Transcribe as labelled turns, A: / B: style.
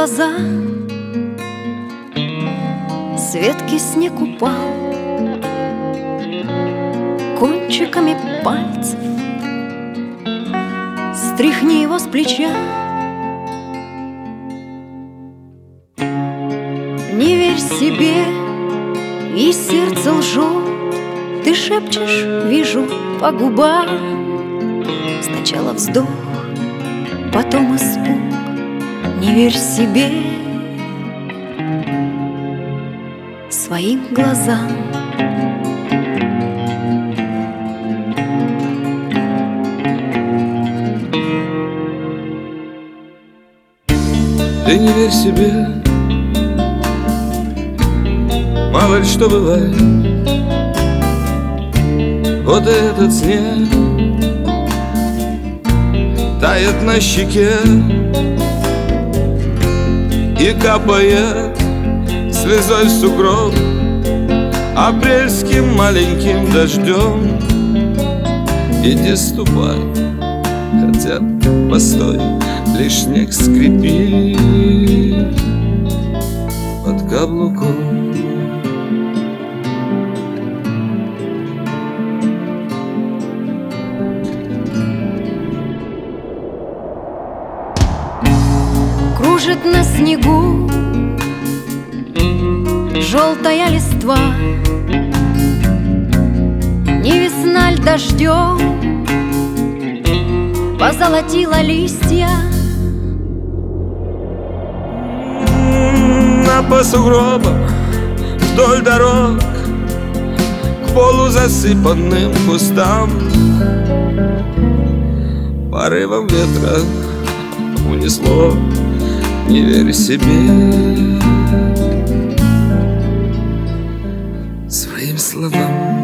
A: глаза, с ветки снег упал, кончиками пальцев стряхни его с плеча. Не верь себе, и сердце лжет. Ты шепчешь, вижу по губам. Сначала вздох, потом испуг. Не верь себе, своим глазам.
B: Ты не верь себе, мало ли что бывает. Вот и этот снег тает на щеке и капает слезой в сугроб апрельским маленьким дождем. Иди ступай, хотя постой, лишь снег скрипит под каблуком.
A: Кружит на снегу желтая листва, не весна ль дождем позолотила листья.
B: По сугробам вдоль дорог к полузасыпанным кустам порывом ветра унесло. Не верь себе, своим словам.